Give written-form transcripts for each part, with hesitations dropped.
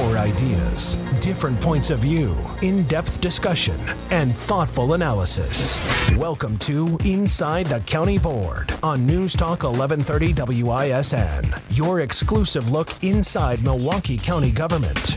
More ideas, different points of view, in-depth discussion, and thoughtful analysis. Welcome to Inside the County Board on News Talk 1130 WISN, your exclusive look inside Milwaukee County government.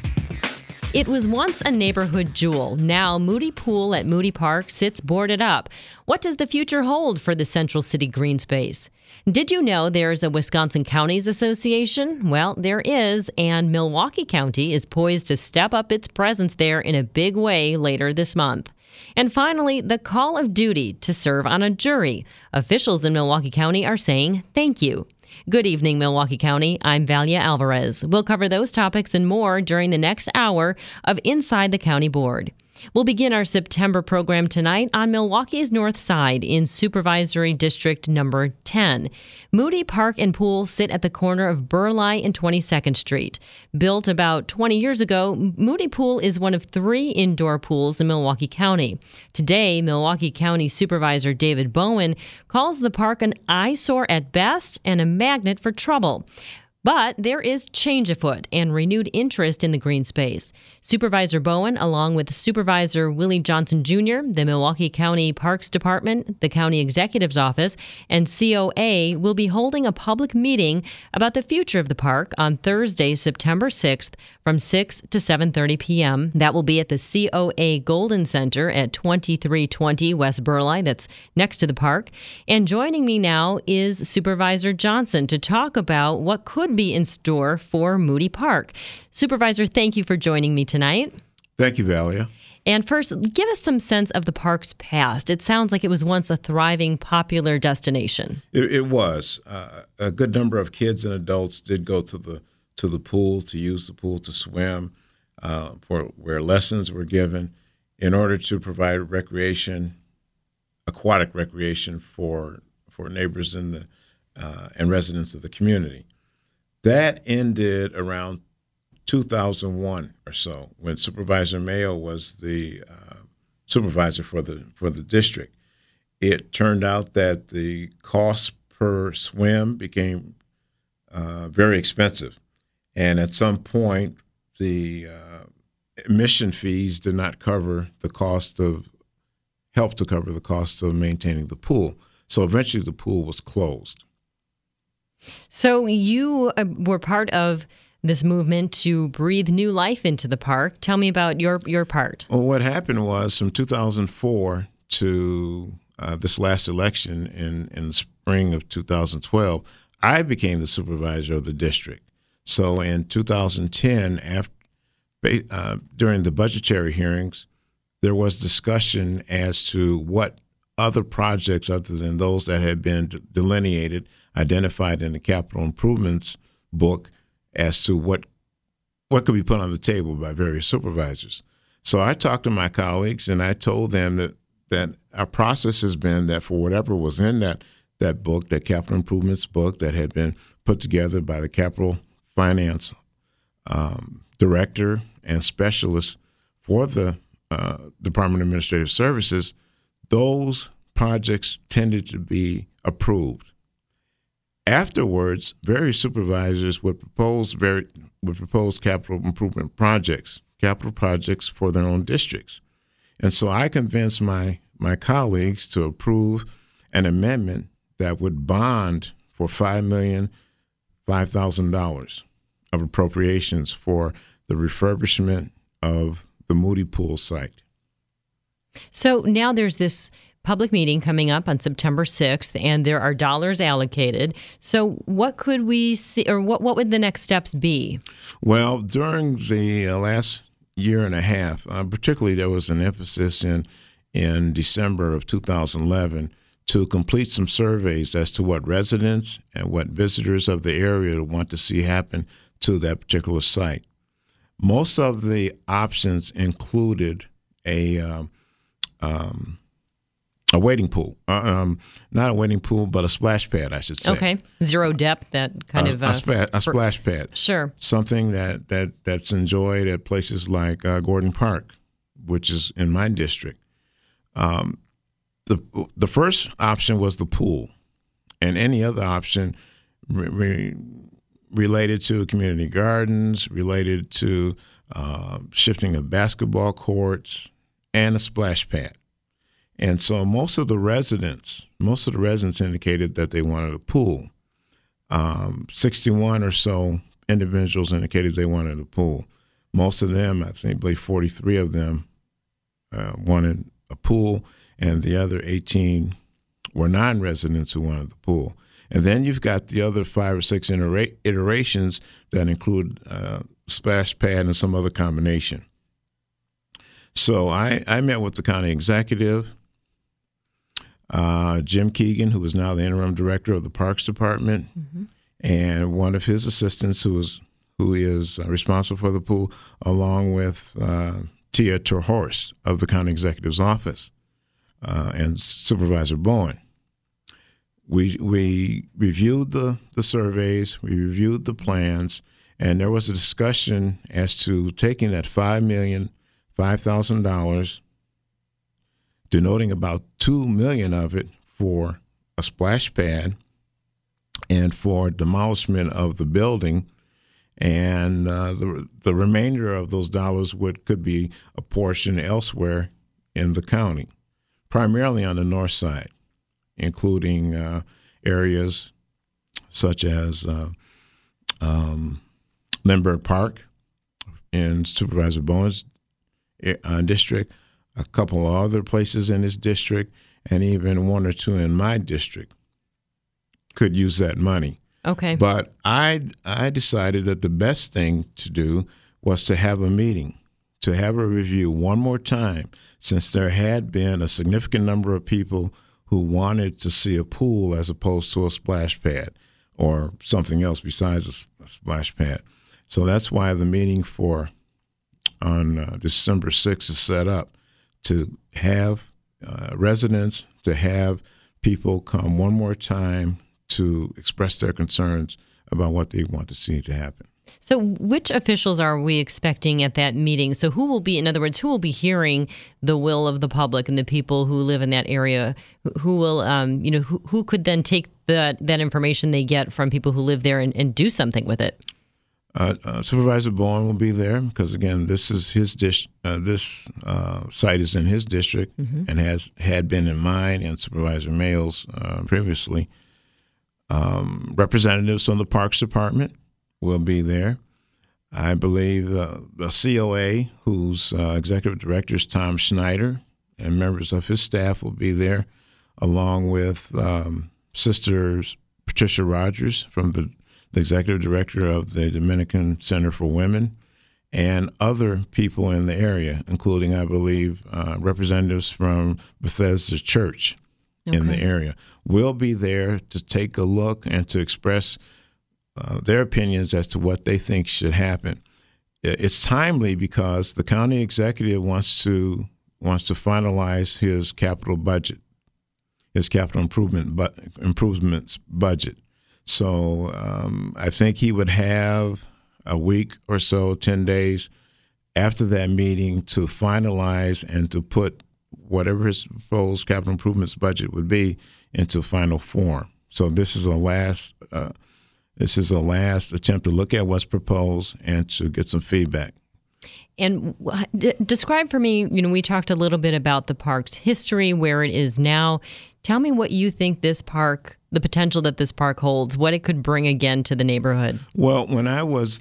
It was once a neighborhood jewel. Now Moody Pool at Moody Park sits boarded up. What does the future hold for the Central City green space? Did you know there's a Wisconsin Counties Association? Well, there is, and Milwaukee County is poised to step up its presence there in a big way later this month. And finally, the call of duty to serve on a jury. Officials in Milwaukee County are saying thank you. Good evening, Milwaukee County. I'm Valia Alvarez. We'll cover those topics and more during the next hour of Inside the County Board. We'll begin our September program tonight on Milwaukee's North Side in Supervisory District Number 10. Moody Park and Pool sit at the corner of Burleigh and 22nd Street. Built about 20 years ago, Moody Pool is one of 3 indoor pools in Milwaukee County. Today, Milwaukee County Supervisor David Bowen calls the park an eyesore at best and a magnet for trouble. But there is change afoot and renewed interest in the green space. Supervisor Bowen, along with Supervisor Willie Johnson Jr., the Milwaukee County Parks Department, the County Executive's Office, and COA will be holding a public meeting about the future of the park on Thursday, September 6th from 6 to 7:30 p.m. That will be at the COA Golden Center at 2320 West Burleigh, that's next to the park. And joining me now is Supervisor Johnson to talk about what could be in store for Moody Park. Supervisor, thank you for joining me tonight. Thank you, Valia. And first, give us some sense of the park's past. It sounds like it was once a thriving, popular destination. It was. A good number of kids and adults did go to the pool, to use the pool to swim, for where lessons were given in order to provide recreation, aquatic recreation for neighbors in the and residents of the community. That ended around 2001 or so, when Supervisor Mayo was the supervisor for the district. It turned out that the cost per swim became very expensive, and at some point, the admission fees did not cover the cost of maintaining the pool. So eventually, the pool was closed. So you were part of this movement to breathe new life into the park. Tell me about your part. Well, what happened was from 2004 to this last election in the spring of 2012, I became the supervisor of the district. So in 2010, during the budgetary hearings, there was discussion as to what other projects other than those that had been delineated, identified in the capital improvements book as to what could be put on the table by various supervisors. So I talked to my colleagues and I told them that our process has been that for whatever was in that book, that capital improvements book that had been put together by the capital finance director and specialist for the Department of Administrative Services, those projects tended to be approved. Afterwards, various supervisors would propose capital improvement projects, capital projects for their own districts. And so I convinced my colleagues to approve an amendment that would bond for $5,005,000 of appropriations for the refurbishment of the Moody Pool site. So now there's this public meeting coming up on September 6th, and there are dollars allocated. So what could we see, or what would the next steps be? Well, during the last year and a half, particularly there was an emphasis in December of 2011 to complete some surveys as to what residents and what visitors of the area want to see happen to that particular site. Most of the options included a wading pool, not a wading pool, but a splash pad, I should say. Okay, zero depth, that kind of a splash pad. Sure, something that's enjoyed at places like Gordon Park, which is in my district. The first option was the pool, and any other option related to community gardens, related to shifting of basketball courts, and a splash pad. And so most of the residents indicated that they wanted a pool. 61 or so individuals indicated they wanted a pool. Most of them, I believe 43 of them wanted a pool, and the other 18 were non-residents who wanted the pool. And then you've got the other 5 or 6 iterations that include splash pad and some other combination. So I met with the county executive, Jim Keegan, who is now the interim director of the Parks Department, and one of his assistants who is responsible for the pool, along with Tia Terhorst of the county executive's office, and Supervisor Bowen. We reviewed the surveys, we reviewed the plans, and there was a discussion as to taking that $5,000, denoting about $2 million of it for a splash pad and for demolishment of the building, and the remainder of those dollars could be apportioned elsewhere in the county, primarily on the north side, including areas such as Lindbergh Park in Supervisor Bowen's district, a couple of other places in his district, and even 1 or 2 in my district could use that money. Okay. But I decided that the best thing to do was to have a meeting, to have a review one more time, since there had been a significant number of people who wanted to see a pool as opposed to a splash pad or something else besides a splash pad. So that's why the meeting on December 6th is set up, to have residents, to have people come one more time to express their concerns about what they want to see to happen. So which officials are we expecting at that meeting? So who will be hearing the will of the public and the people who live in that area? Who will, who could then take that information they get from people who live there and do something with it? Supervisor Bowen will be there because, again, this is his this site is in his district and had been in mine and Supervisor Mayo's previously. Representatives from the Parks Department will be there. I believe the COA, whose executive director is Tom Schneider, and members of his staff will be there, along with Sisters Patricia Rogers from the executive director of the Dominican Center for Women, and other people in the area, including, I believe, representatives from Bethesda Church in the area, will be there to take a look and to express their opinions as to what they think should happen. It's timely because the county executive wants to finalize his capital budget, his capital improvements budget. So I think he would have a week or so, 10 days after that meeting to finalize and to put whatever his proposed capital improvements budget would be into final form. So this is a last attempt to look at what's proposed and to get some feedback. And describe for me, we talked a little bit about the park's history, where it is now. Tell me what you think this park, the potential that this park holds, what it could bring again to the neighborhood. Well, when I was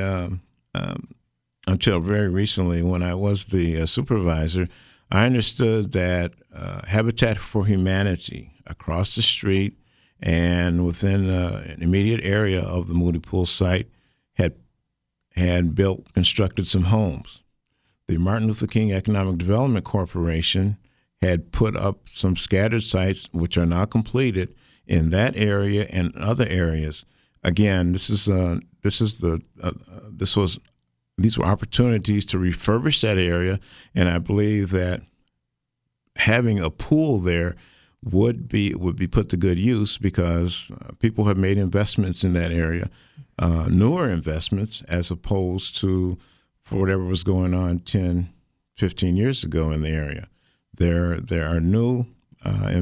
until very recently, when I was the supervisor, I understood that Habitat for Humanity across the street and within an immediate area of the Moody Pool site had constructed some homes. The Martin Luther King Economic Development Corporation had put up some scattered sites, which are now completed in that area and other areas. Again, these were opportunities to refurbish that area, and I believe that having a pool there would be put to good use because people have made investments in that area, newer investments, as opposed to for whatever was going on 10, 15 years ago in the area. There are new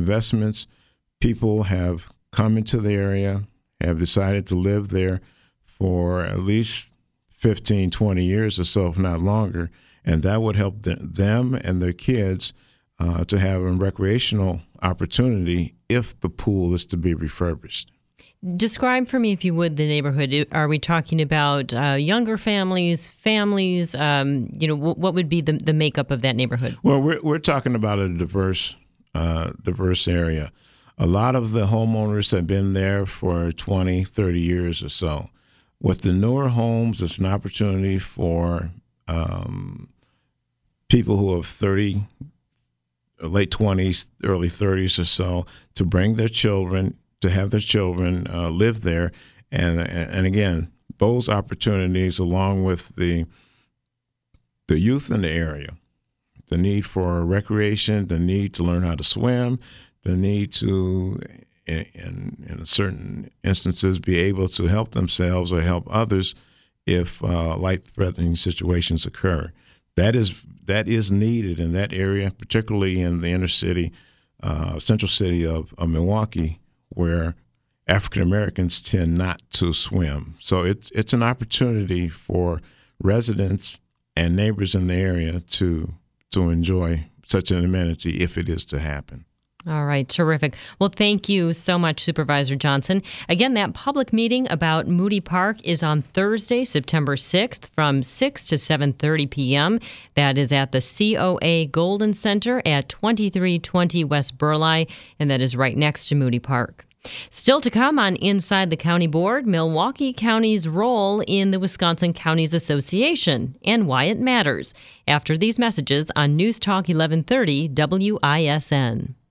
investments. People have come into the area, have decided to live there for at least 15, 20 years or so, if not longer. And that would help them and their kids to have a recreational opportunity if the pool is to be refurbished. Describe for me, if you would, the neighborhood. Are we talking about younger families? What would be the makeup of that neighborhood? Well, we're talking about a diverse area. A lot of the homeowners have been there for 20, 30 years or so. With the newer homes, it's an opportunity for people who have late 20s, early 30s or so, to bring their children, to have their children live there. And again, those opportunities, along with the youth in the area, the need for recreation, the need to learn how to swim, the need to, in certain instances, be able to help themselves or help others if life-threatening situations occur. That is needed in that area, particularly in the inner city, central city of Milwaukee, where African Americans tend not to swim. So it's an opportunity for residents and neighbors in the area to enjoy such an amenity if it is to happen. All right, terrific. Well, thank you so much, Supervisor Johnson. Again, that public meeting about Moody Park is on Thursday, September 6th from 6 to 7:30 p.m. That is at the COA Golden Center at 2320 West Burleigh, and that is right next to Moody Park. Still to come on Inside the County Board, Milwaukee County's role in the Wisconsin Counties Association and why it matters. After these messages on News Talk 1130 WISN.